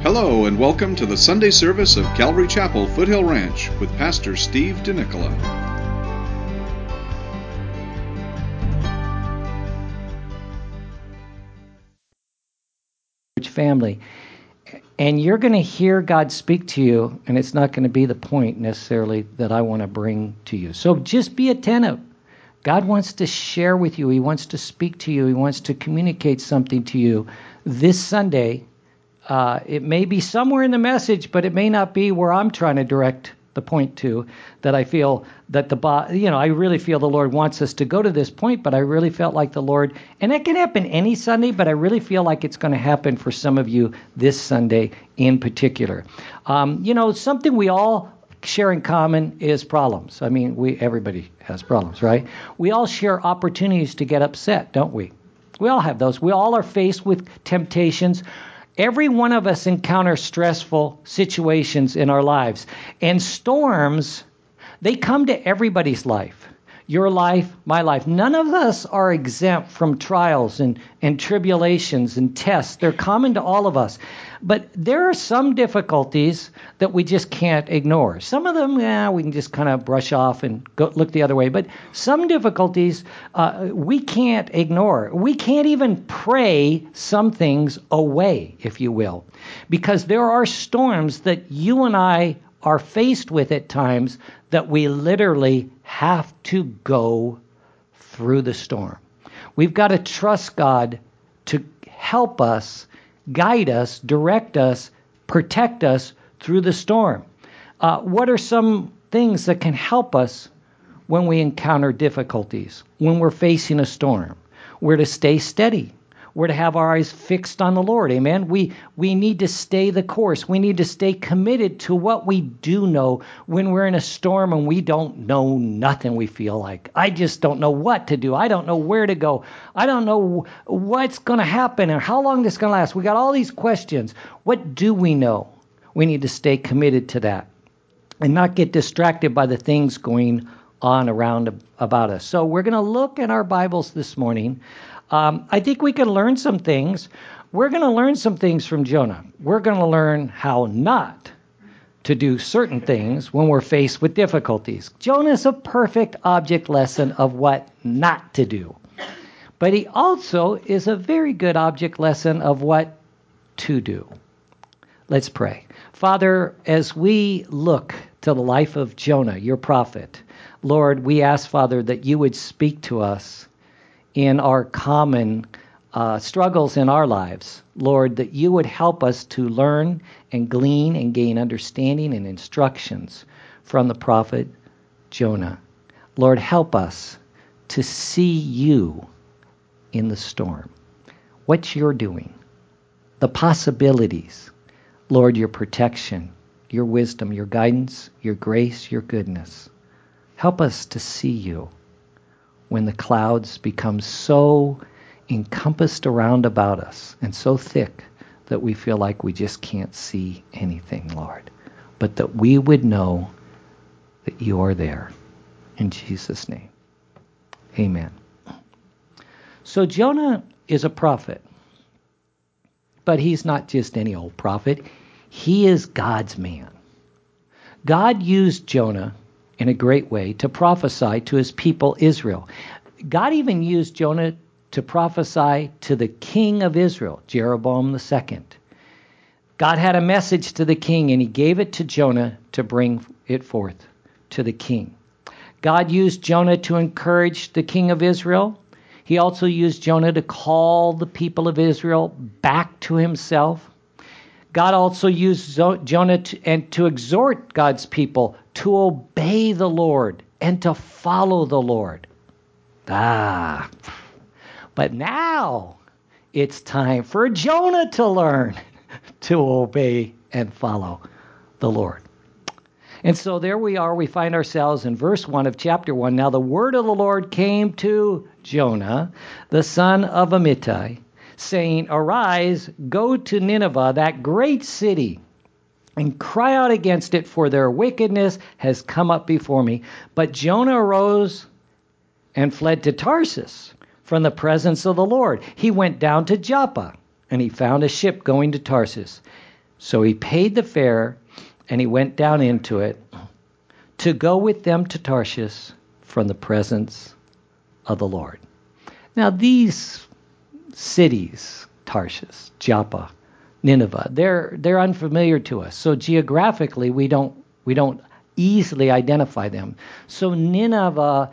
Hello and welcome to the Sunday service of Calvary Chapel, Foothill Ranch with Pastor Steve DeNicola. Family. And you're going to hear God speak to you, and it's not going to be the point necessarily that I want to bring to you. So just be attentive. God wants to share with you. He wants to speak to you. He wants to communicate something to you this Sunday. It may be somewhere in the message, but it may not be where I'm trying to direct the point to, that I feel that I really feel the Lord wants us to go to this point, but I really felt like the Lord, and it can happen any Sunday, but I really feel like it's going to happen for some of you this Sunday in particular. Something we all share in common is problems. I mean, everybody has problems, right? We all share opportunities to get upset, don't we? We all have those. We all are faced with temptations. Every one of us encounters stressful situations in our lives. And storms, they come to everybody's life. Your life, my life. None of us are exempt from trials and tribulations and tests. They're common to all of us. But there are some difficulties that we just can't ignore. Some of them, we can just kind of brush off and go look the other way. But some difficulties we can't ignore. We can't even pray some things away, if you will. Because there are storms that you and I are faced with at times that we literally have to go through the storm. We've got to trust God to help us, guide us, direct us, protect us through the storm. What are some things that can help us when we encounter difficulties, when we're facing a storm? We're to stay steady. We're to have our eyes fixed on the Lord. Amen. We need to stay the course. We need to stay committed to what we do know when we're in a storm and we don't know nothing, we feel like. I just don't know what to do. I don't know where to go. I don't know what's going to happen and how long this is going to last. We got all these questions. What do we know? We need to stay committed to that and not get distracted by the things going on around about us. So we're going to look at our Bibles this morning. I think we can learn some things. We're going to learn some things from Jonah. We're going to learn how not to do certain things when we're faced with difficulties. Jonah is a perfect object lesson of what not to do. But he also is a very good object lesson of what to do. Let's pray. Father, as we look to the life of Jonah, your prophet, Lord, we ask, Father, that you would speak to us in our common struggles in our lives. Lord, that you would help us to learn and glean and gain understanding and instructions from the prophet Jonah. Lord, help us to see you in the storm, what you're doing, the possibilities. Lord, your protection, your wisdom, your guidance, your grace, your goodness. Help us to see you when the clouds become so encompassed around about us and so thick that we feel like we just can't see anything, Lord. But that we would know that you are there. In Jesus' name, amen. So Jonah is a prophet. But he's not just any old prophet. He is God's man. God used Jonah in a great way to prophesy to his people Israel. God even used Jonah to prophesy to the king of Israel, Jeroboam II. God had a message to the king, and he gave it to Jonah to bring it forth to the king. God used Jonah to encourage the king of Israel. He also used Jonah to call the people of Israel back to himself. God also used Jonah to exhort God's people to obey the Lord and to follow the Lord. But now it's time for Jonah to learn to obey and follow the Lord. And so there we are. We find ourselves in verse 1 of chapter 1. Now the word of the Lord came to Jonah, the son of Amittai, saying, Arise, go to Nineveh, that great city, and cry out against it, for their wickedness has come up before me. But Jonah arose and fled to Tarsus from the presence of the Lord. He went down to Joppa, and he found a ship going to Tarsus. So he paid the fare, and he went down into it to go with them to Tarshish from the presence of the Lord. Now these cities, Tarshish, Joppa, Nineveh, they're unfamiliar to us. So geographically, we don't easily identify them. So Nineveh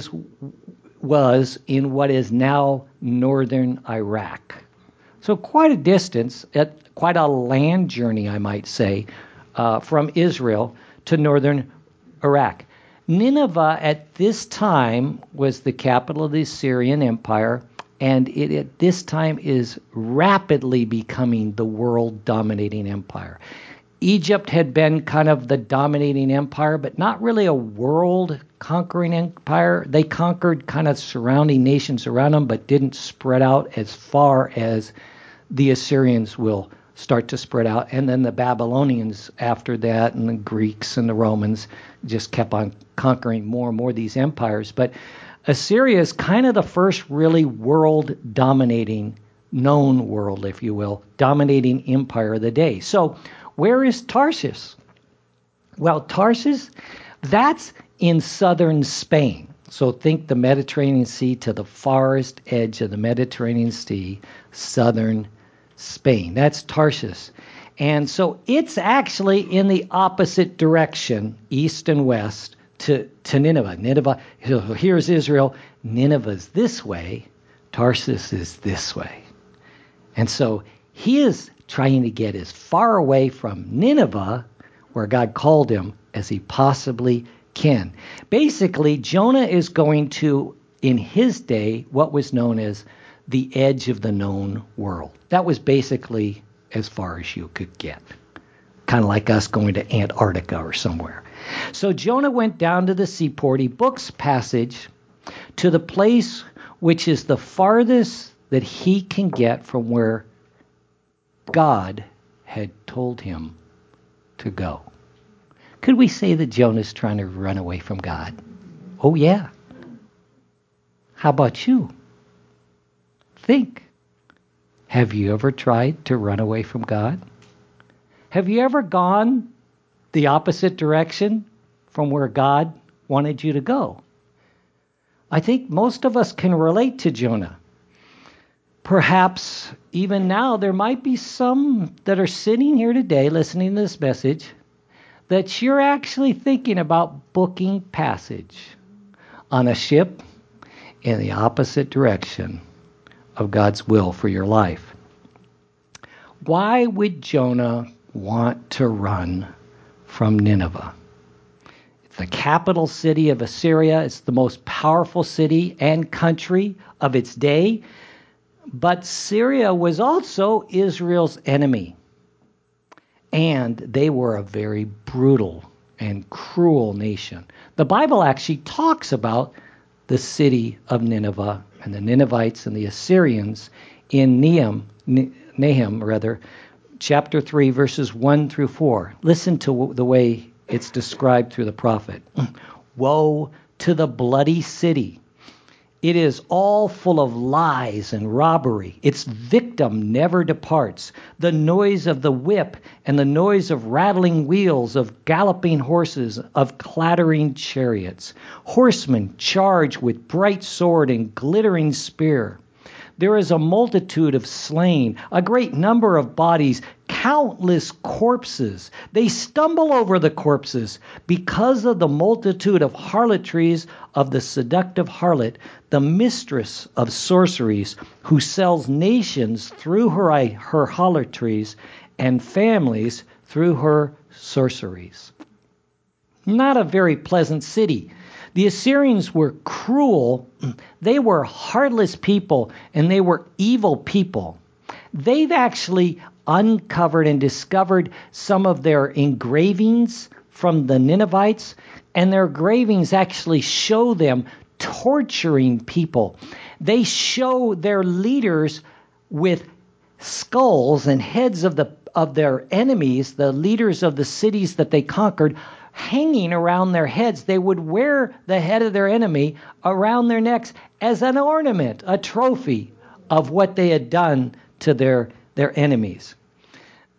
was in what is now northern Iraq. So quite a distance, quite a land journey, I might say, from Israel to northern Iraq. Nineveh at this time was the capital of the Assyrian Empire, and it at this time is rapidly becoming the world-dominating empire. Egypt had been kind of the dominating empire, but not really a world-conquering empire. They conquered kind of surrounding nations around them, but didn't spread out as far as the Assyrians will start to spread out. And then the Babylonians after that, and the Greeks and the Romans just kept on conquering more and more of these empires. But Assyria is kind of the first really world-dominating, known world, if you will, dominating empire of the day. So where is Tarshish? Well, Tarshish, that's in southern Spain. So think the Mediterranean Sea to the farthest edge of the Mediterranean Sea, southern Spain. That's Tarshish. And so it's actually in the opposite direction, east and west, to Nineveh. Nineveh, here's Israel. Nineveh's this way. Tarshish is this way. And so he is trying to get as far away from Nineveh, where God called him, as he possibly can. Basically, Jonah is going to, in his day, what was known as the edge of the known world. That was basically as far as you could get. Kind of like us going to Antarctica or somewhere. So Jonah went down to the seaport. He books passage to the place which is the farthest that he can get from where God had told him to go. Could we say that Jonah's trying to run away from God? Oh, yeah. How about you? Think. Have you ever tried to run away from God? Have you ever gone the opposite direction from where God wanted you to go? I think most of us can relate to Jonah. Perhaps even now there might be some that are sitting here today listening to this message that you're actually thinking about booking passage on a ship in the opposite direction of God's will for your life. Why would Jonah want to run from Nineveh? It's the capital city of Assyria. It's the most powerful city and country of its day. But Syria was also Israel's enemy. And they were a very brutal and cruel nation. The Bible actually talks about the city of Nineveh and the Ninevites and the Assyrians in Nahum, chapter 3, verses 1 through 4. Listen to the way it's described through the prophet. Woe to the bloody city. It is all full of lies and robbery. Its victim never departs. The noise of the whip and the noise of rattling wheels, of galloping horses, of clattering chariots. Horsemen charge with bright sword and glittering spear. There is a multitude of slain, a great number of bodies, countless corpses. They stumble over the corpses because of the multitude of harlotries of the seductive harlot, the mistress of sorceries, who sells nations through her harlotries and families through her sorceries. Not a very pleasant city. The Assyrians were cruel. They were heartless people, and they were evil people. They've actually uncovered and discovered some of their engravings from the Ninevites, and their engravings actually show them torturing people. They show their leaders with skulls and heads of their enemies, the leaders of the cities that they conquered, hanging around their heads. They would wear the head of their enemy around their necks as an ornament, a trophy of what they had done to their enemies.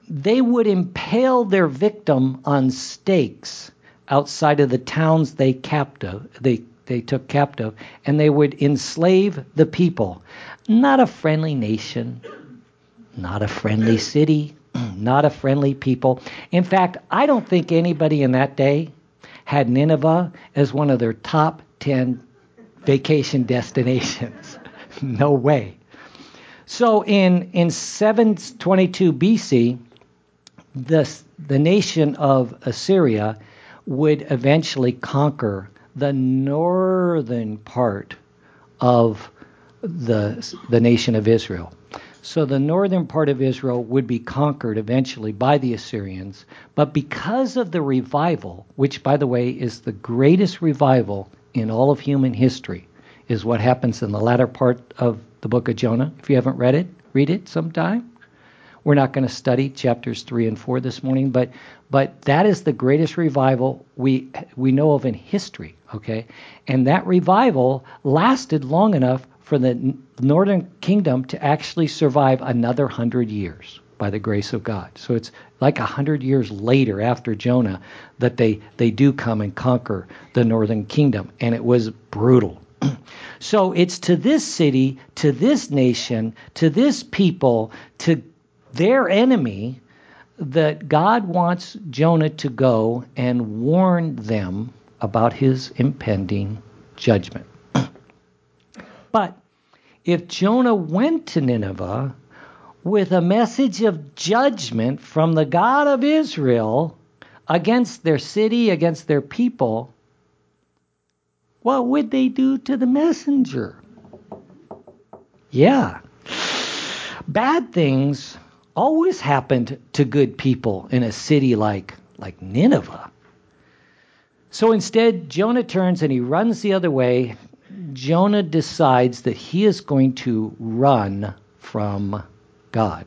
they would impale their victim on stakes outside of the towns they took captive, and they would enslave the people. Not a friendly nation, not a friendly city, not a friendly people. In fact, I don't think anybody in that day had Nineveh as one of their top 10 vacation destinations. No way. So in 722 BC, the nation of Assyria would eventually conquer the northern part of the nation of Israel. So the northern part of Israel would be conquered eventually by the Assyrians. But because of the revival, which, by the way, is the greatest revival in all of human history, is what happens in the latter part of the book of Jonah. If you haven't read it, read it sometime. We're not going to study chapters 3 and 4 this morning, but that is the greatest revival we know of in history, okay? And that revival lasted long enough for the northern kingdom to actually survive another 100 years by the grace of God. So it's like 100 years later after Jonah that they do come and conquer the northern kingdom, and it was brutal. So it's to this city, to this nation, to this people, to their enemy, that God wants Jonah to go and warn them about his impending judgment. But if Jonah went to Nineveh with a message of judgment from the God of Israel against their city, against their people, what would they do to the messenger? Yeah. Bad things always happened to good people in a city like Nineveh. So instead, Jonah turns and he runs the other way. Jonah decides that he is going to run from God.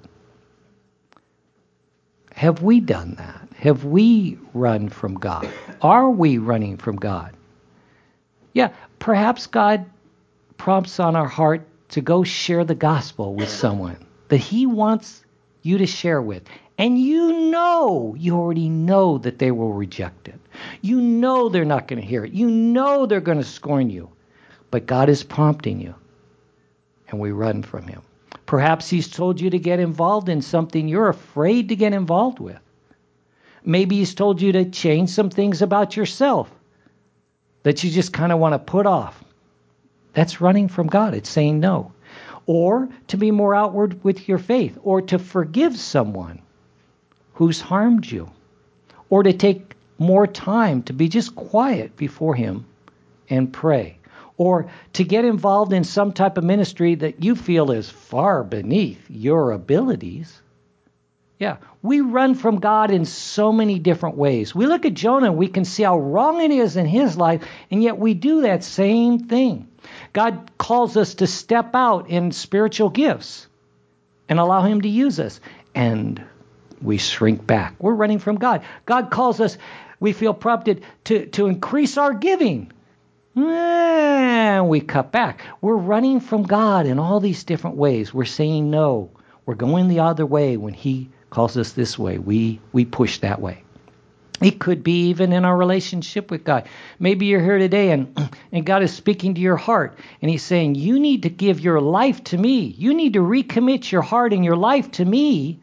Have we done that? Have we run from God? Are we running from God? Yeah, perhaps God prompts on our heart to go share the gospel with someone that he wants you to share with. And you already know that they will reject it. You know they're not going to hear it. You know they're going to scorn you. But God is prompting you, and we run from him. Perhaps he's told you to get involved in something you're afraid to get involved with. Maybe he's told you to change some things about yourself that you just kind of want to put off. That's running from God. It's saying no. Or to be more outward with your faith, or to forgive someone who's harmed you, or to take more time to be just quiet before him and pray, or to get involved in some type of ministry that you feel is far beneath your abilities. Yeah, we run from God in so many different ways. We look at Jonah and we can see how wrong it is in his life, and yet we do that same thing. God calls us to step out in spiritual gifts and allow him to use us, and we shrink back. We're running from God. God calls us, we feel prompted to increase our giving, and we cut back. We're running from God in all these different ways. We're saying no. We're going the other way when he calls us this way. We push that way. It could be even in our relationship with God. Maybe you're here today and God is speaking to your heart, and he's saying, you need to give your life to me. You need to recommit your heart and your life to me.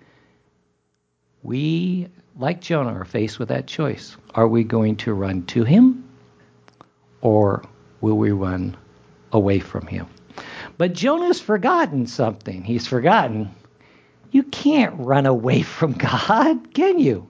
We, like Jonah, are faced with that choice. Are we going to run to him, or will we run away from him? But Jonah's forgotten something. He's forgotten you can't run away from God, can you?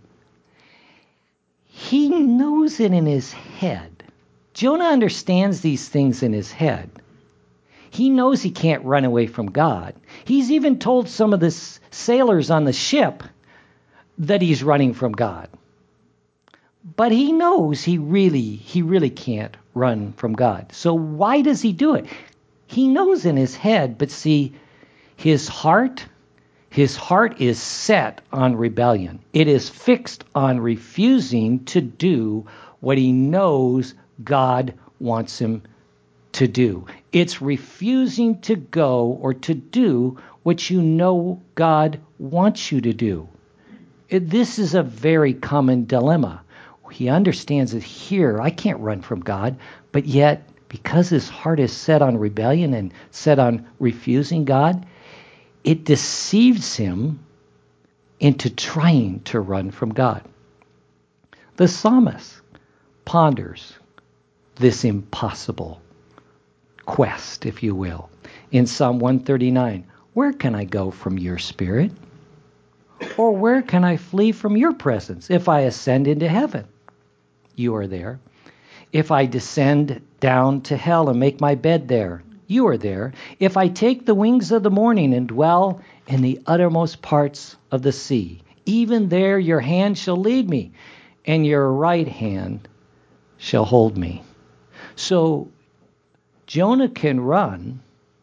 He knows it in his head. Jonah understands these things in his head. He knows he can't run away from God. He's even told some of the sailors on the ship that he's running from God. But he knows he really can't run from God. So why does he do it? He knows in his head, but see, his heart is set on rebellion. It is fixed on refusing to do what he knows God wants him to do. It's refusing to go or to do what you know God wants you to do. This is a very common dilemma. He understands that here, I can't run from God, but yet, because his heart is set on rebellion and set on refusing God, it deceives him into trying to run from God. The psalmist ponders this impossible quest, if you will, in Psalm 139. Where can I go from your spirit? Or where can I flee from your presence? If I ascend into heaven, you are there. If I descend down to hell and make my bed there, you are there. If I take the wings of the morning and dwell in the uttermost parts of the sea, even there your hand shall lead me, and your right hand shall hold me. So Jonah can run,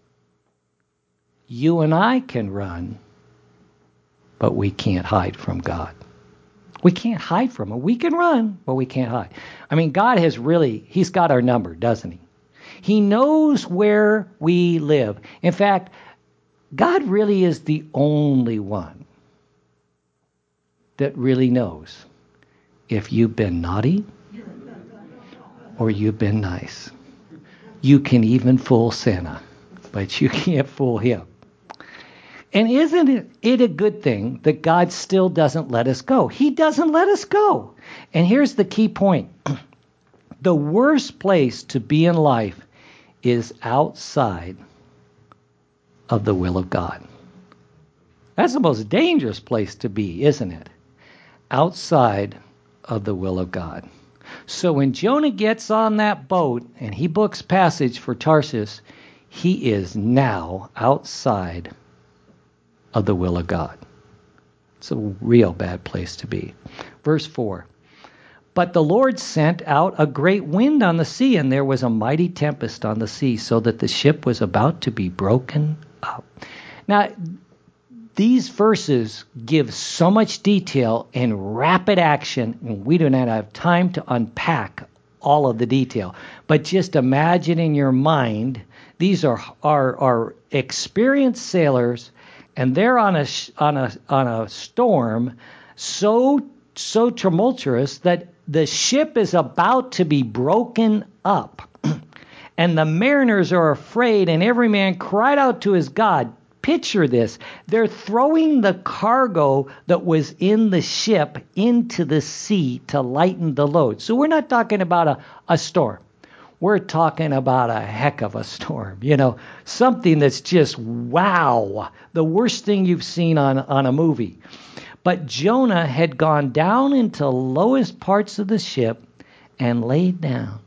you and I can run, but we can't hide from God. We can't hide from him. We can run, but we can't hide. I mean, God has really, he's got our number, doesn't he? He knows where we live. In fact, God really is the only one that really knows if you've been naughty or you've been nice. You can even fool Santa, but you can't fool him. And isn't it a good thing that God still doesn't let us go? He doesn't let us go. And here's the key point. The worst place to be in life is outside of the will of God. That's the most dangerous place to be, isn't it? Outside of the will of God. So when Jonah gets on that boat and he books passage for Tarshish, he is now outside of the will of God. It's a real bad place to be. Verse 4. But the Lord sent out a great wind on the sea, and there was a mighty tempest on the sea, so that the ship was about to be broken up. Now, these verses give so much detail and rapid action, and we do not have time to unpack all of the detail. But just imagine in your mind, these are experienced sailors, and they're on a storm so tumultuous that the ship is about to be broken up. And the mariners are afraid, and every man cried out to his God. Picture this. They're throwing the cargo that was in the ship into the sea to lighten the load. So we're not talking about a storm. We're talking about a heck of a storm. You know, something that's just wow. The worst thing you've seen on a movie. But Jonah had gone down into lowest parts of the ship and laid down.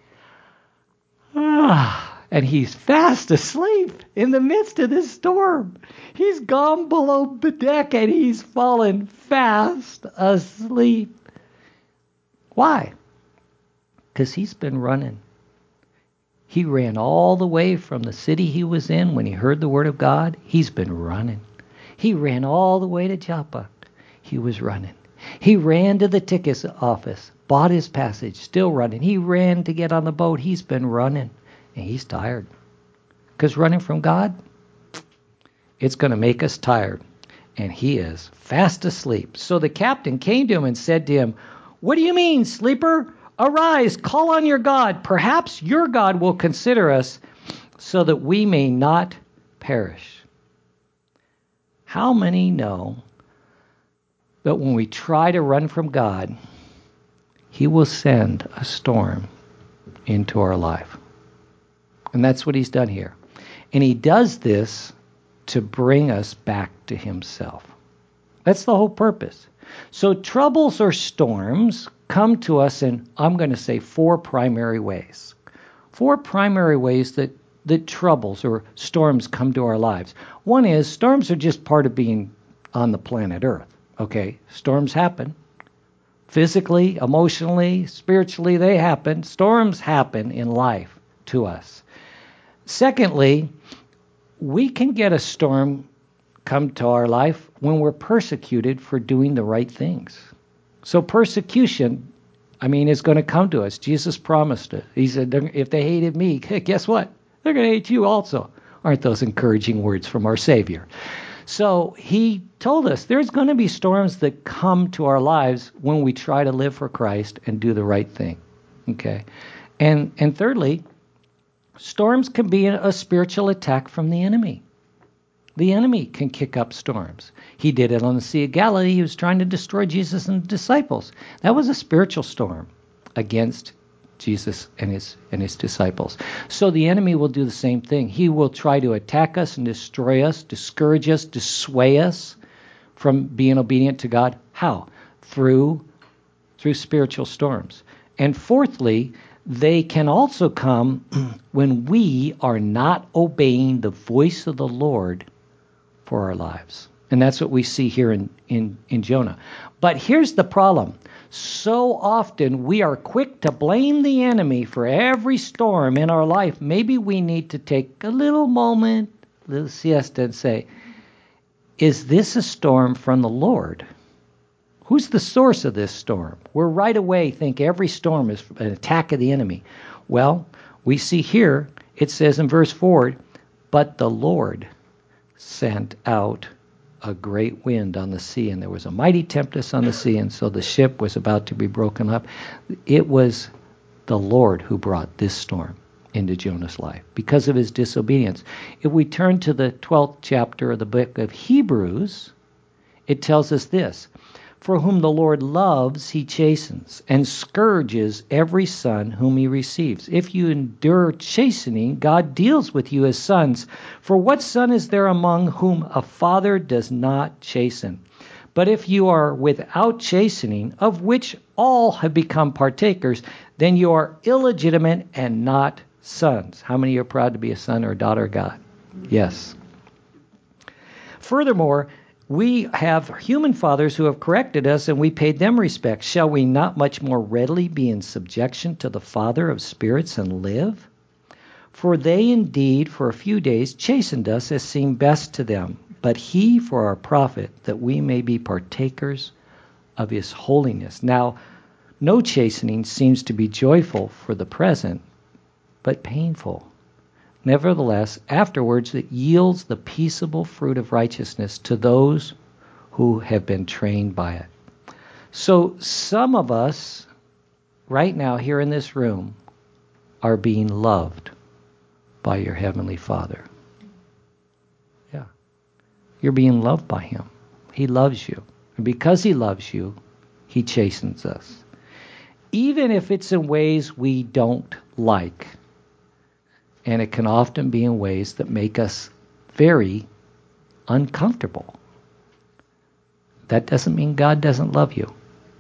And he's fast asleep in the midst of this storm. He's gone below the deck and he's fallen fast asleep. Why? Because he's been running. He ran all the way from the city he was in when he heard the word of God. He's been running. He ran all the way to Joppa. He was running. He ran to the ticket office, bought his passage, still running. He ran to get on the boat. He's been running, and he's tired. Because running from God, it's going to make us tired. And he is fast asleep. So the captain came to him and said to him, "What do you mean, sleeper? Arise, call on your God. Perhaps your God will consider us so that we may not perish." How many know that when we try to run from God, he will send a storm into our life? And that's what he's done here. And he does this to bring us back to himself. That's the whole purpose. So troubles or storms come to us in, I'm going to say, 4 primary ways. 4 primary ways that troubles or storms come to our lives. One is, storms are just part of being on the planet Earth. Okay, storms happen. Physically, emotionally, spiritually, they happen. Storms happen in life to us. Secondly, we can get a storm come to our life when we're persecuted for doing the right things. So persecution, is going to come to us. Jesus promised it. He said, if they hated me, guess what? They're going to hate you also. Aren't those encouraging words from our Savior? So he told us there's going to be storms that come to our lives when we try to live for Christ and do the right thing. Okay? And thirdly, storms can be a spiritual attack from the enemy. The enemy can kick up storms. He did it on the Sea of Galilee. He was trying to destroy Jesus and the disciples. That was a spiritual storm against Jesus and his disciples. So the enemy will do the same thing. He will try to attack us and destroy us, discourage us, dissuade us from being obedient to God. How? Through spiritual storms. And fourthly, they can also come when we are not obeying the voice of the Lord for our lives. And that's what we see here in Jonah. But here's the problem. So often we are quick to blame the enemy for every storm in our life. Maybe we need to take a little moment, a little siesta, and say, is this a storm from the Lord? Who's the source of this storm? We're right away think every storm is an attack of the enemy. Well, we see here, it says in verse 4, but the Lord sent out a great wind on the sea, and there was a mighty tempest on the sea, and so the ship was about to be broken up. It was the Lord who brought this storm into Jonah's life because of his disobedience. If we turn to the 12th chapter of the book of Hebrews, it tells us this: for whom the Lord loves, he chastens, and scourges every son whom he receives. If you endure chastening, God deals with you as sons. For what son is there among whom a father does not chasten? But if you are without chastening, of which all have become partakers, then you are illegitimate and not sons. How many are proud to be a son or a daughter of God? Yes. Furthermore, we have human fathers who have corrected us, and we paid them respect. Shall we not much more readily be in subjection to the Father of spirits and live? For they indeed for a few days chastened us as seemed best to them, but he for our profit, that we may be partakers of his holiness. Now, no chastening seems to be joyful for the present, but painful. Nevertheless, afterwards it yields the peaceable fruit of righteousness to those who have been trained by it. So some of us right now here in this room are being loved by your Heavenly Father. Yeah. You're being loved by him. He loves you. And because he loves you, he chastens us. Even if it's in ways we don't like. And it can often be in ways that make us very uncomfortable. That doesn't mean God doesn't love you.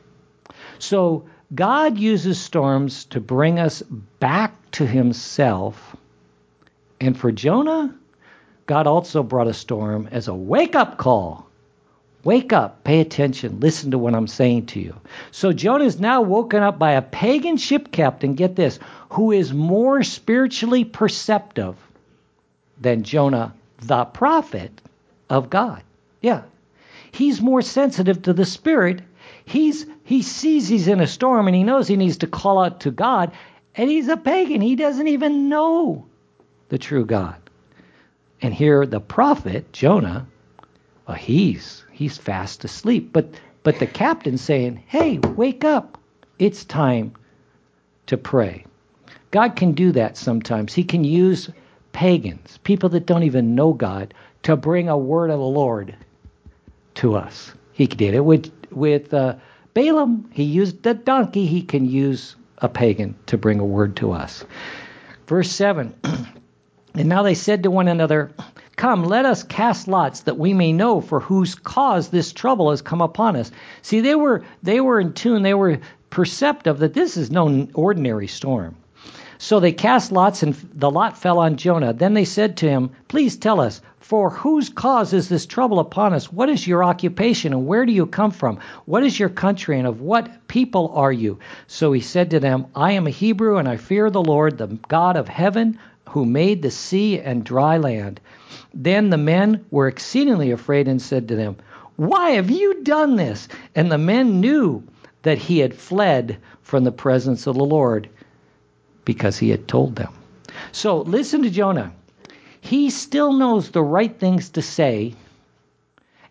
So God uses storms to bring us back to himself. And for Jonah, God also brought a storm as a wake-up call. Wake up, pay attention, listen to what I'm saying to you. So Jonah is now woken up by a pagan ship captain, get this, who is more spiritually perceptive than Jonah, the prophet of God. Yeah. He's more sensitive to the Spirit. He sees he's in a storm and he knows he needs to call out to God, and he's a pagan. He doesn't even know the true God. And here the prophet, Jonah, well, he's fast asleep. But the captain's saying, hey, wake up. It's time to pray. God can do that sometimes. He can use pagans, people that don't even know God, to bring a word of the Lord to us. He did it with Balaam. He used the donkey. He can use a pagan to bring a word to us. Verse 7, and now they said to one another, come, let us cast lots that we may know for whose cause this trouble has come upon us. See, they were in tune. They were perceptive that this is no ordinary storm. So they cast lots, and the lot fell on Jonah. Then they said to him, please tell us, for whose cause is this trouble upon us? What is your occupation, and where do you come from? What is your country, and of what people are you? So he said to them, I am a Hebrew, and I fear the Lord, the God of heaven, who made the sea and dry land. Then the men were exceedingly afraid and said to them, why have you done this? And the men knew that he had fled from the presence of the Lord, because he had told them. So listen to Jonah. He still knows the right things to say,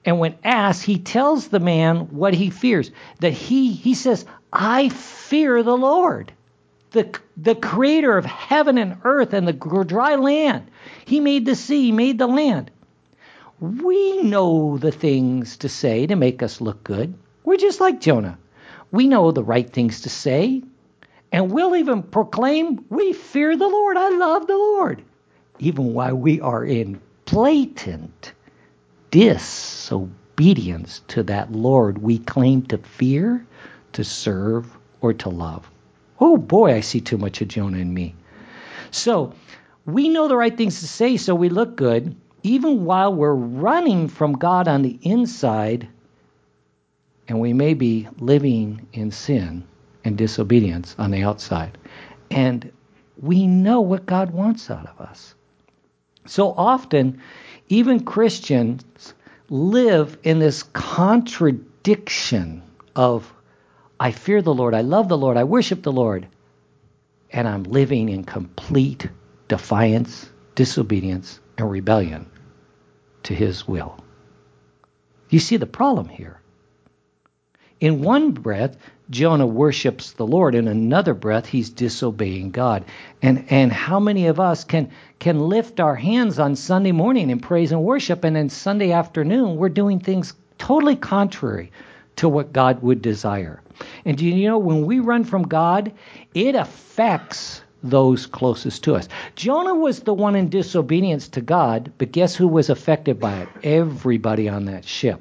And when asked, he tells the man what he fears. That he says, I fear the Lord, the creator of heaven and earth and the dry land. He made the sea, he made the land. We know the things to say to make us look good. We're just like Jonah. We know the right things to say. And we'll even proclaim, we fear the Lord. I love the Lord. Even while we are in blatant disobedience to that Lord we claim to fear, to serve, or to love. Oh boy, I see too much of Jonah in me. So we know the right things to say so we look good, even while we're running from God on the inside, and we may be living in sin and disobedience on the outside. And we know what God wants out of us. So often, even Christians live in this contradiction of, I fear the Lord, I love the Lord, I worship the Lord, and I'm living in complete defiance, disobedience, and rebellion to his will. You see the problem here. In one breath, Jonah worships the Lord. In another breath, he's disobeying God. And how many of us can lift our hands on Sunday morning in praise and worship, and then Sunday afternoon we're doing things totally contrary to what God would desire? And do you know, when we run from God, it affects those closest to us. Jonah was the one in disobedience to God, but guess who was affected by it? Everybody on that ship.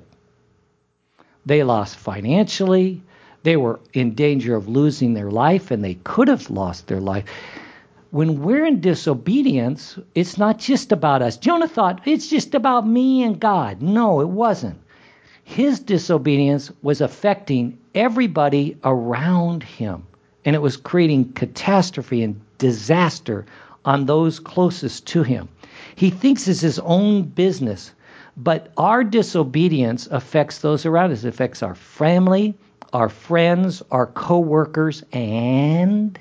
They lost financially. They were in danger of losing their life, and they could have lost their life. When we're in disobedience, it's not just about us. Jonah thought, it's just about me and God. No, it wasn't. His disobedience was affecting everybody around him, and it was creating catastrophe and disaster on those closest to him. He thinks it's his own business. But our disobedience affects those around us. It affects our family, our friends, our co-workers, and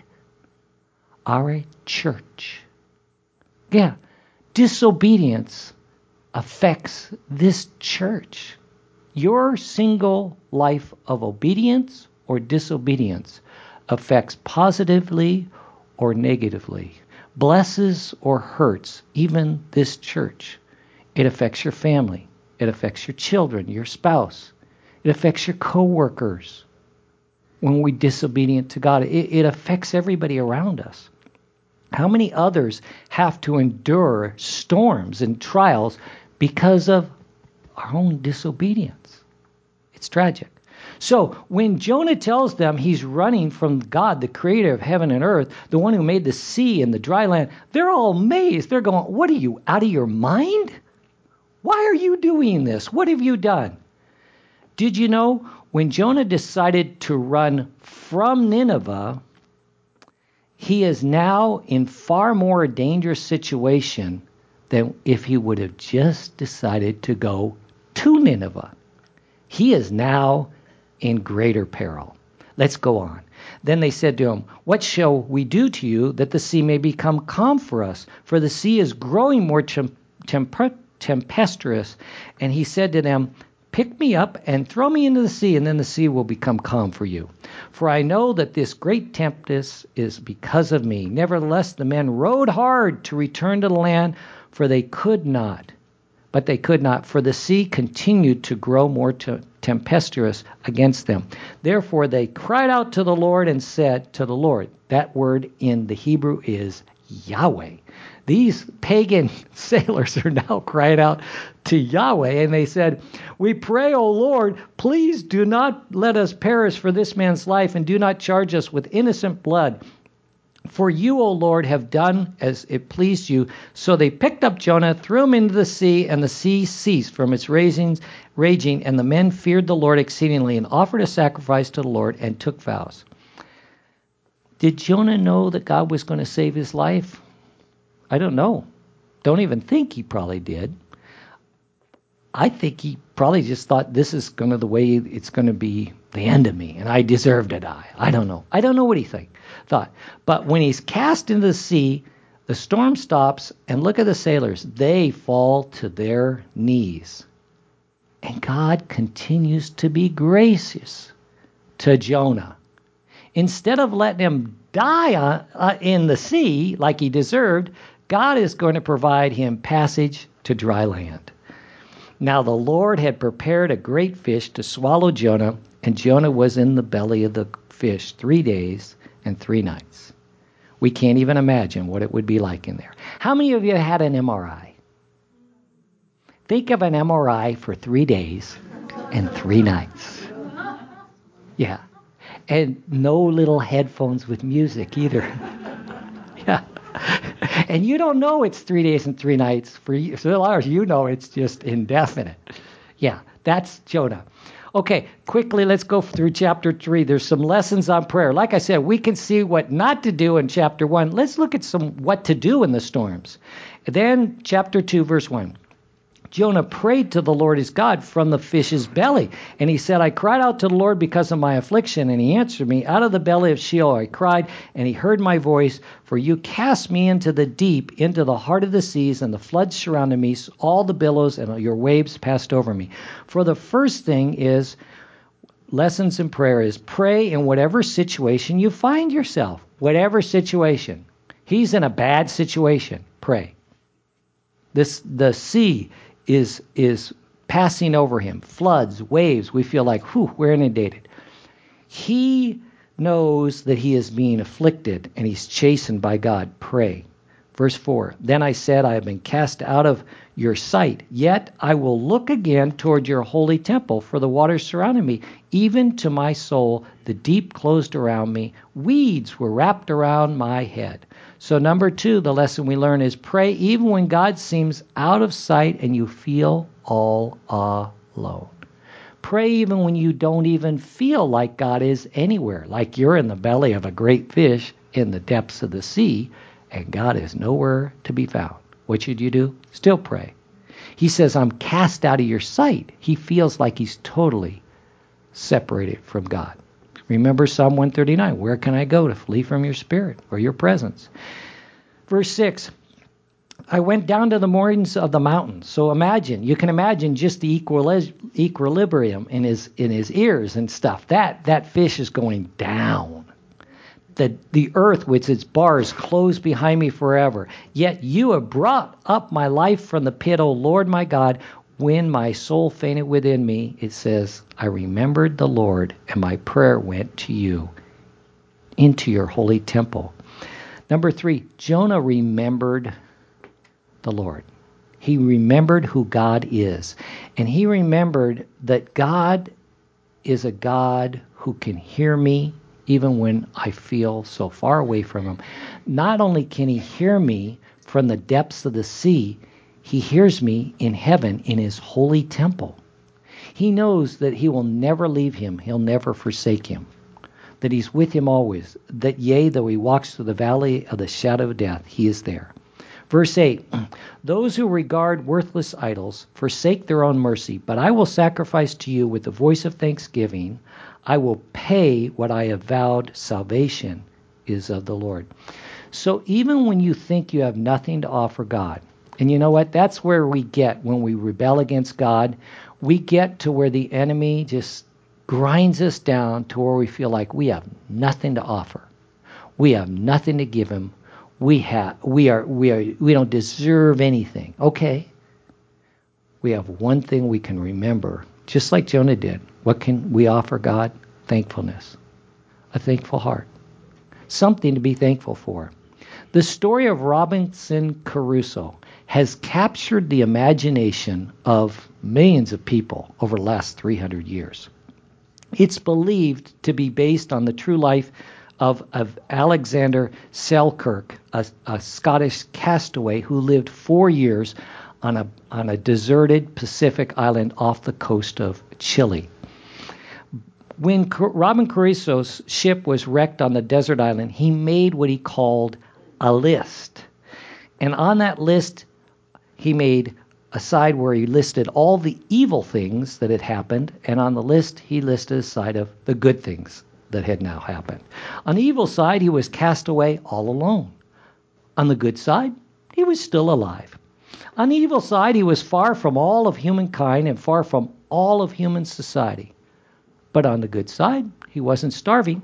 our church. Yeah, disobedience affects this church. Your single life of obedience or disobedience affects positively or negatively, blesses or hurts even this church. It affects your family. It affects your children, your spouse. It affects your co-workers. When we're disobedient to God, it affects everybody around us. How many others have to endure storms and trials because of our own disobedience? It's tragic. So when Jonah tells them he's running from God, the creator of heaven and earth, the one who made the sea and the dry land, they're all amazed. They're going, what are you, out of your mind? Why are you doing this? What have you done? Did you know when Jonah decided to run from Nineveh, he is now in far more dangerous situation than if he would have just decided to go to Nineveh. He is now in greater peril. Let's go on. Then they said to him, what shall we do to you that the sea may become calm for us? For the sea is growing more tempestuous. And he said to them, pick me up and throw me into the sea, and then the sea will become calm for you. For I know that this great tempest is because of me. Nevertheless, the men rowed hard to return to the land, for they could not. But they could not, for the sea continued to grow more tempestuous against them. Therefore they cried out to the Lord and said to the Lord. That word in the Hebrew is Yahweh. These pagan sailors are now crying out to Yahweh, and they said, we pray, O Lord, please do not let us perish for this man's life, and do not charge us with innocent blood. For you, O Lord, have done as it pleased you. So they picked up Jonah, threw him into the sea, and the sea ceased from its raging, and the men feared the Lord exceedingly, and offered a sacrifice to the Lord, and took vows. Did Jonah know that God was going to save his life? I don't know. Don't even think he probably did. I think he probably just thought this is going to the way it's going to be the end of me, and I deserve to die. I don't know. I don't know what he thought. But when he's cast into the sea, the storm stops, and look at the sailors. They fall to their knees. And God continues to be gracious to Jonah. Instead of letting him die in the sea like he deserved, God is going to provide him passage to dry land. Now the Lord had prepared a great fish to swallow Jonah, and Jonah was in the belly of the fish 3 days and 3 nights. We can't even imagine what it would be like in there. How many of you had an MRI? Think of an MRI for 3 days and 3 nights. Yeah. And no little headphones with music either. Yeah. And you don't know it's 3 days and 3 nights. For you, so ours, you know it's just indefinite. Yeah, that's Jonah. Okay, quickly, let's go through chapter 3. There's some lessons on prayer. Like I said, we can see what not to do in chapter 1. Let's look at some what to do in the storms. Then chapter 2, verse 1. Jonah prayed to the Lord his God from the fish's belly. And he said, I cried out to the Lord because of my affliction, and he answered me. Out of the belly of Sheol I cried, and he heard my voice. For you cast me into the deep, into the heart of the seas, and the floods surrounded me. All the billows and your waves passed over me. For the first thing is, lessons in prayer is pray in whatever situation you find yourself. Whatever situation. He's in a bad situation. Pray. The sea is passing over him. Floods, waves, we feel like, we're inundated. He knows that he is being afflicted and he's chastened by God. Pray. Verse 4, then I said, I have been cast out of your sight, yet I will look again toward your holy temple, for the waters surrounded me, even to my soul, the deep closed around me, weeds were wrapped around my head. So number 2, the lesson we learn is pray even when God seems out of sight and you feel all alone. Pray even when you don't even feel like God is anywhere, like you're in the belly of a great fish in the depths of the sea, and God is nowhere to be found. What should you do? Still pray. He says, I'm cast out of your sight. He feels like he's totally separated from God. Remember Psalm 139, where can I go to flee from your spirit or your presence? Verse 6, I went down to the moorings of the mountains. So you can imagine just the equilibrium in his ears and stuff. That fish is going down. The earth with its bars closed behind me forever. Yet you have brought up my life from the pit, O Lord my God. When my soul fainted within me, it says, I remembered the Lord, and my prayer went to you, into your holy temple. Number 3, Jonah remembered the Lord. He remembered who God is. And he remembered that God is a God who can hear me even when I feel so far away from him. Not only can he hear me from the depths of the sea, he hears me in heaven in his holy temple. He knows that he will never leave him. He'll never forsake him. That he's with him always. That yea, though he walks through the valley of the shadow of death, he is there. Verse 8, those who regard worthless idols forsake their own mercy, but I will sacrifice to you with the voice of thanksgiving. I will pay what I have vowed. Salvation is of the Lord. So even when you think you have nothing to offer God, and you know what? That's where we get when we rebel against God. We get to where the enemy just grinds us down to where we feel like we have nothing to offer. We have nothing to give him. We don't deserve anything. Okay. We have one thing we can remember, just like Jonah did. What can we offer God? Thankfulness. A thankful heart. Something to be thankful for. The story of Robinson Crusoe has captured the imagination of millions of people over the last 300 years. It's believed to be based on the true life of Alexander Selkirk, a Scottish castaway who lived 4 years on a deserted Pacific island off the coast of Chile. When Robinson Crusoe's ship was wrecked on the desert island, he made what he called a list. And on that list, he made a side where he listed all the evil things that had happened, and on the list, he listed a side of the good things that had now happened. On the evil side, he was cast away all alone. On the good side, he was still alive. On the evil side, he was far from all of humankind and far from all of human society. But on the good side, he wasn't starving.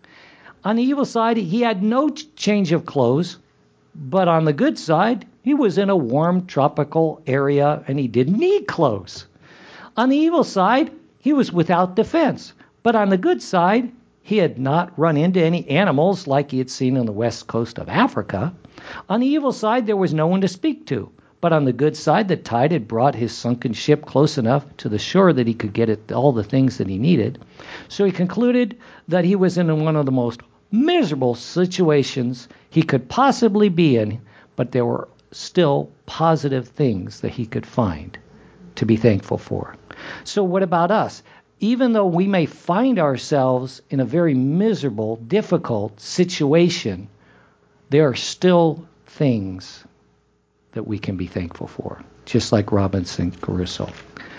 On the evil side, he had no change of clothes. But on the good side, he was in a warm tropical area and he didn't need clothes. On the evil side, he was without defense. But on the good side, he had not run into any animals like he had seen on the west coast of Africa. On the evil side, there was no one to speak to. But on the good side, the tide had brought his sunken ship close enough to the shore that he could get at all the things that he needed. So he concluded that he was in one of the most miserable situations he could possibly be in, but there were still positive things that he could find to be thankful for. So what about us? Even though we may find ourselves in a very miserable, difficult situation, there are still things that we can be thankful for, just like Robinson Crusoe.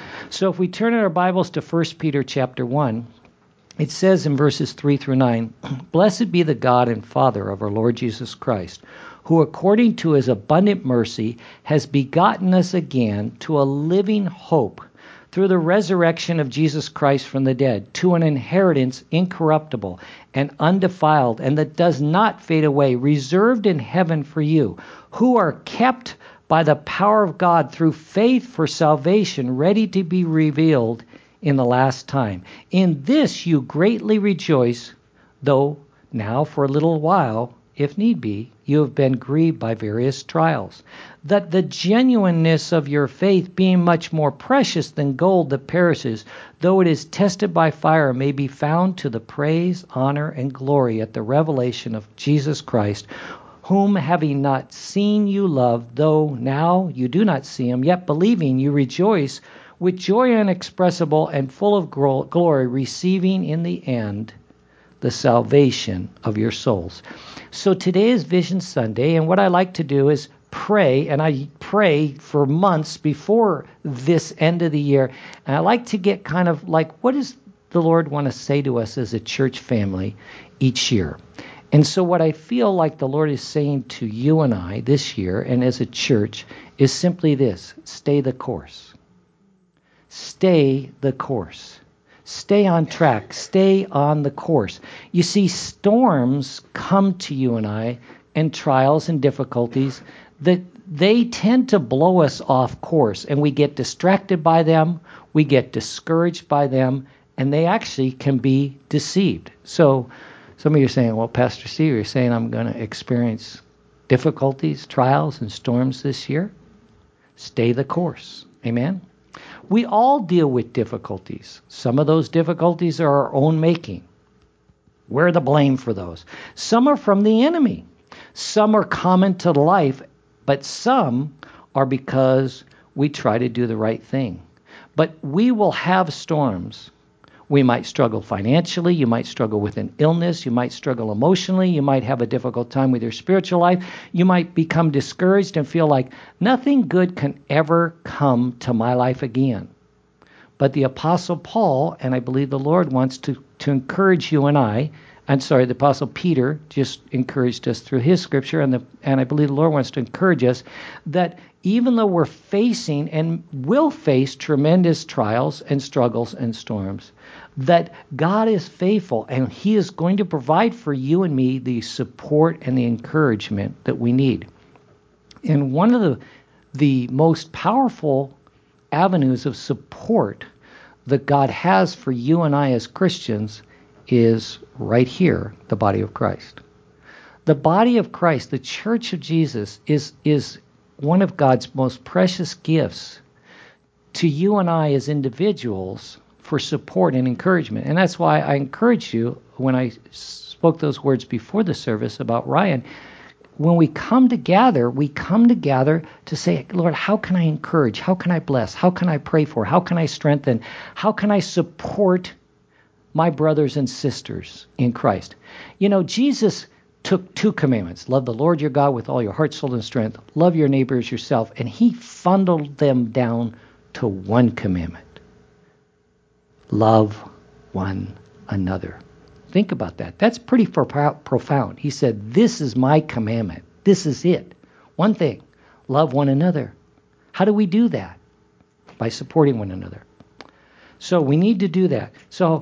So if we turn in our Bibles to 1 Peter chapter 1, it says in verses 3 through 9, "Blessed be the God and Father of our Lord Jesus Christ, who according to his abundant mercy has begotten us again to a living hope through the resurrection of Jesus Christ from the dead, to an inheritance incorruptible and undefiled, and that does not fade away, reserved in heaven for you, who are kept by the power of God through faith for salvation, ready to be revealed in the last time. In this you greatly rejoice, though now for a little while, if need be, you have been grieved by various trials, that the genuineness of your faith, being much more precious than gold that perishes, though it is tested by fire, may be found to the praise, honor, and glory at the revelation of Jesus Christ, whom having not seen you love, though now you do not see him, yet believing you rejoice with joy inexpressible and full of glory, receiving in the end the salvation of your souls." So today is Vision Sunday, and what I like to do is pray, and I pray for months before this end of the year, and I like to get kind of like, what does the Lord want to say to us as a church family each year? And so what I feel like the Lord is saying to you and I this year, and as a church, is simply this: stay the course. Stay the course. Stay on track. Stay on the course. You see, storms come to you and I, and trials and difficulties, that they tend to blow us off course, and we get distracted by them, we get discouraged by them, and they actually can be deceived. So some of you are saying, well, Pastor Steve, you're saying I'm going to experience difficulties, trials, and storms this year? Stay the course. Amen? We all deal with difficulties. Some of those difficulties are our own making. We're the blame for those. Some are from the enemy. Some are common to life, but some are because we try to do the right thing. But we will have storms. We might struggle financially. You might struggle with an illness. You might struggle emotionally. You might have a difficult time with your spiritual life. You might become discouraged and feel like nothing good can ever come to my life again. But the Apostle Paul, and I believe the Lord wants to encourage you and I, the Apostle Peter just encouraged us through his scripture, and I believe the Lord wants to encourage us that even though we're facing and will face tremendous trials and struggles and storms, that God is faithful and he is going to provide for you and me the support and the encouragement that we need. And one of the most powerful avenues of support that God has for you and I as Christians is right here, the body of Christ. The body of Christ, the church of Jesus, is one of God's most precious gifts to you and I as individuals for support and encouragement. And that's why I encourage you, when I spoke those words before the service about Ryan, when we come together to say, Lord, how can I encourage? How can I bless? How can I pray for? How can I strengthen? How can I support my brothers and sisters in Christ? You know, Jesus took 2 commandments. Love the Lord your God with all your heart, soul, and strength. Love your neighbor as yourself. And he funneled them down to 1 commandment. Love one another. Think about that. That's pretty profound. He said, this is my commandment. This is it. One thing. Love one another. How do we do that? By supporting one another. So we need to do that. So,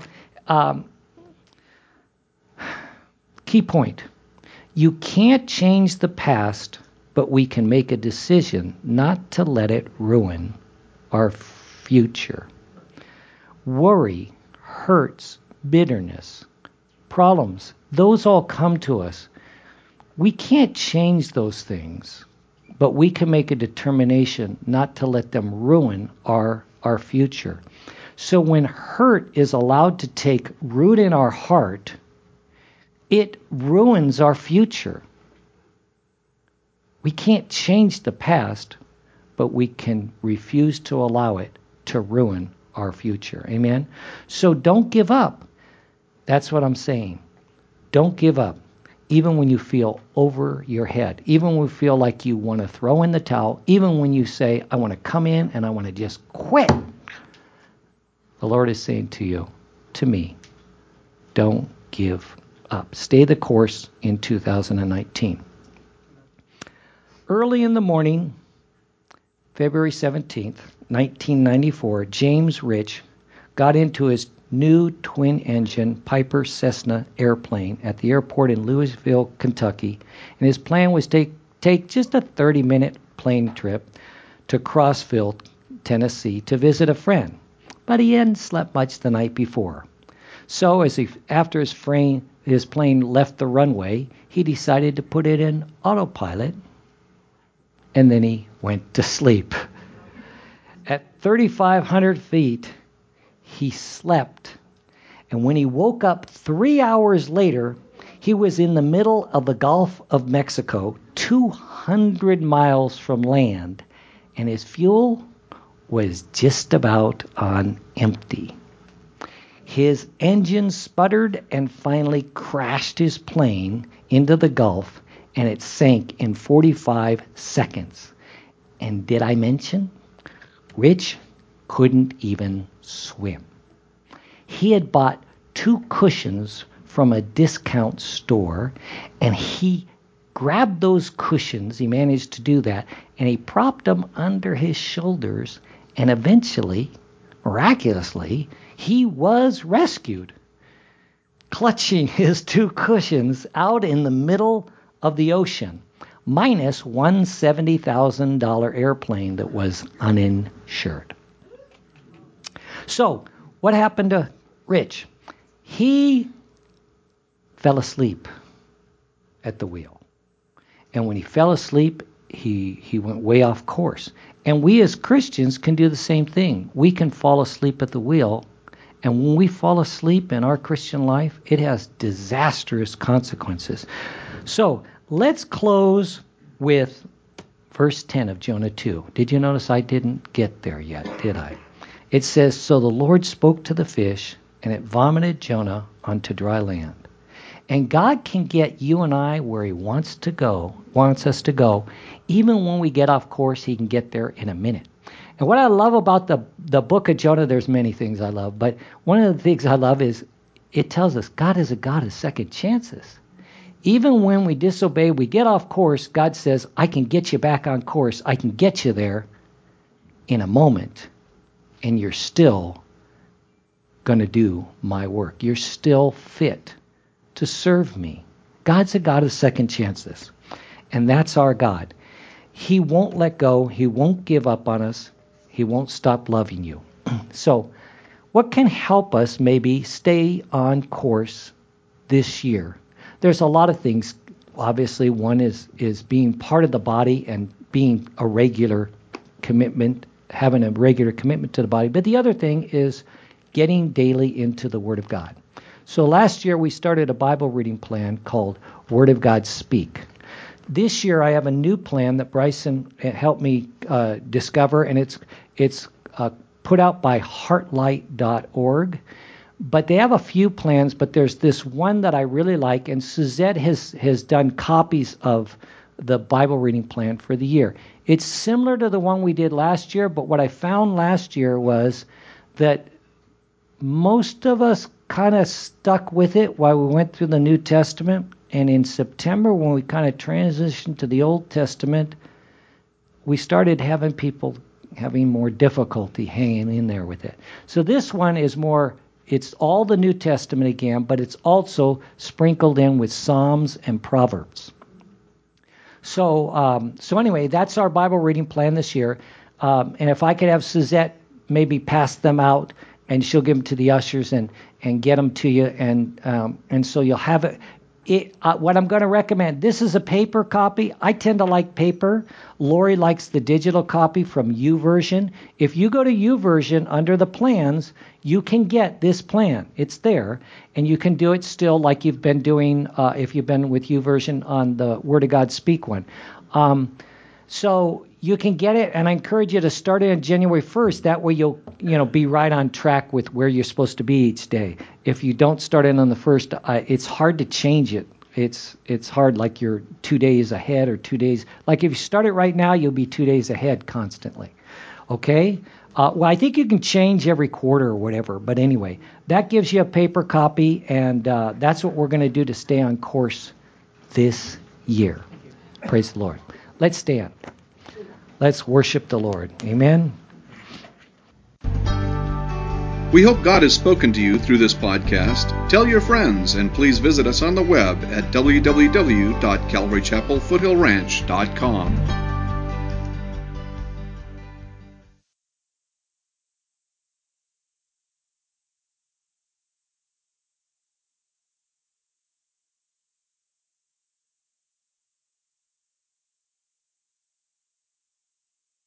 key point. You can't change the past, but we can make a decision not to let it ruin our future. Worry, hurts, bitterness, problems, those all come to us. We can't change those things, but we can make a determination not to let them ruin our future. So when hurt is allowed to take root in our heart, it ruins our future. We can't change the past, but we can refuse to allow it to ruin our future. Amen? So don't give up. That's what I'm saying. Don't give up. Even when you feel over your head. Even when you feel like you want to throw in the towel. Even when you say, I want to come in and I want to just quit. The Lord is saying to you, to me, don't give up. Stay the course in 2019. Early in the morning, February 17th, 1994, James Rich got into his new twin-engine Piper Cessna airplane at the airport in Louisville, Kentucky, and his plan was to take just a 30-minute plane trip to Crossville, Tennessee, to visit a friend. But he hadn't slept much the night before. So after his plane left the runway, he decided to put it in autopilot, and then he went to sleep. At 3,500 feet, he slept. And when he woke up 3 hours later, he was in the middle of the Gulf of Mexico, 200 miles from land, and his fuel was just about on empty. His engine sputtered and finally crashed his plane into the Gulf, and it sank in 45 seconds. And did I mention? Rich couldn't even swim. He had bought 2 cushions from a discount store, and he grabbed those cushions, he managed to do that, and he propped them under his shoulders, and eventually, miraculously, he was rescued, clutching his 2 cushions out in the middle of the ocean, minus one $70,000 airplane that was uninsured. So, what happened to Rich? He fell asleep at the wheel. And when he fell asleep, he went way off course. And we as Christians can do the same thing. We can fall asleep at the wheel. And when we fall asleep in our Christian life, it has disastrous consequences. So let's close with verse 10 of Jonah 2. Did you notice I didn't get there yet, did I? It says, so the Lord spoke to the fish, and it vomited Jonah onto dry land. And God can get you and I where he wants us to go. Even when we get off course, he can get there in a minute. And what I love about the book of Jonah, there's many things I love, but one of the things I love is it tells us God is a God of second chances. Even when we disobey, we get off course, God says, I can get you back on course. I can get you there in a moment, and you're still going to do my work. You're still fit to serve me. God's a God of second chances, and that's our God. He won't let go. He won't give up on us. He won't stop loving you. So what can help us maybe stay on course this year? There's a lot of things. Obviously, one is being part of the body and being a regular commitment, having a regular commitment to the body. But the other thing is getting daily into the Word of God. So last year we started a Bible reading plan called Word of God Speak. This year I have a new plan that Bryson helped me discover, and it's put out by heartlight.org. But they have a few plans, but there's this one that I really like, and Suzette has done copies of the Bible reading plan for the year. It's similar to the one we did last year, but what I found last year was that most of us kind of stuck with it while we went through the New Testament. And in September, when we kind of transitioned to the Old Testament, we started having people having more difficulty hanging in there with it. So this one is more, it's all the New Testament again, but it's also sprinkled in with Psalms and Proverbs. So anyway, that's our Bible reading plan this year. And if I could have Suzette maybe pass them out, and she'll give them to the ushers and get them to you, and so you'll have it. What I'm going to recommend, this is a paper copy. I tend to like paper. Lori likes the digital copy from YouVersion. If you go to YouVersion under the plans, you can get this plan. It's there, and you can do it still like you've been doing if you've been with YouVersion on the Word of God Speak one. So you can get it, and I encourage you to start it on January 1st. That way you'll be right on track with where you're supposed to be each day. If you don't start it on the 1st, it's hard to change it. It's hard, like you're 2 days ahead or 2 days. Like if you start it right now, you'll be 2 days ahead constantly. Okay? Well, I think you can change every quarter or whatever. But anyway, that gives you a paper copy, and that's what we're going to do to stay on course this year. Praise the Lord. Let's stand. Let's worship the Lord. Amen. We hope God has spoken to you through this podcast. Tell your friends, and please visit us on the web at www.calvarychapelfoothillranch.com.